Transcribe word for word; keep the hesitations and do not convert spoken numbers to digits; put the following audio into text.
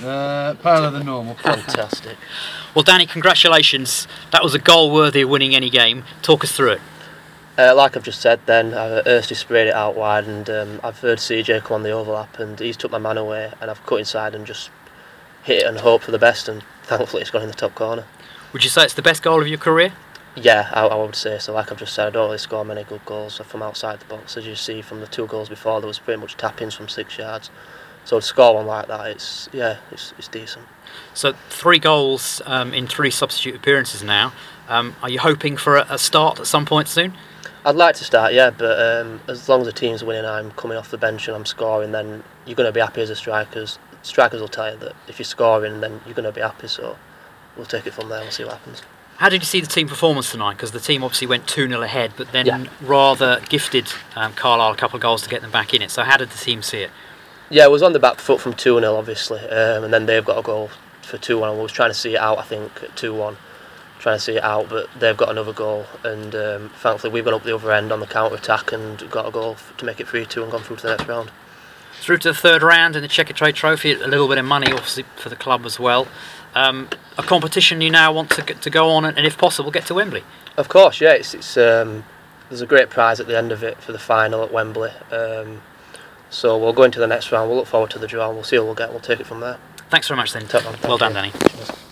Uh, Paler than normal. Fantastic. Well, Danny, congratulations. That was a goal worthy of winning any game. Talk us through it. Uh, like I've just said then, uh, Ersty sprayed it out wide, and um, I've heard C J come on the overlap, and he's took my man away, and I've cut inside and just hit it and hope for the best, and thankfully it's gone in the top corner. Would you say it's the best goal of your career? Yeah, I, I would say so. Like I've just said, I don't really score many good goals from outside the box. As you see from the two goals before, there was pretty much tap-ins from six yards. So to score one like that, it's yeah, it's, it's decent. So three goals um, in three substitute appearances now. Um, are you hoping for a, a start at some point soon? I'd like to start, yeah, but um, as long as the team's winning, I'm coming off the bench and I'm scoring, then you're going to be happy as a strikers. Strikers will tell you that if you're scoring, then you're going to be happy, so we'll take it from there and see what happens. How did you see the team performance tonight? Because the team obviously went two nil ahead, but then yeah. rather gifted um, Carlisle a couple of goals to get them back in it. So how did the team see it? Yeah, it was on the back foot from two nil, obviously, um, and then they've got a goal for two one. I was trying to see it out, I think, at two one. Trying to see it out, but they've got another goal, and um, thankfully we've got up the other end on the counter attack and got a goal to make it three two and gone through to the next round. Through to the third round in the Checkatrade Trophy, a little bit of money obviously for the club as well. Um, a competition you now want to get, to go on and, and if possible get to Wembley. Of course, yeah. It's, it's um, there's a great prize at the end of it for the final at Wembley. Um, so we'll go into the next round. We'll look forward to the draw and we'll see what we'll get. We'll take it from there. Thanks very much then. Top man, well done, you. Danny. Cheers.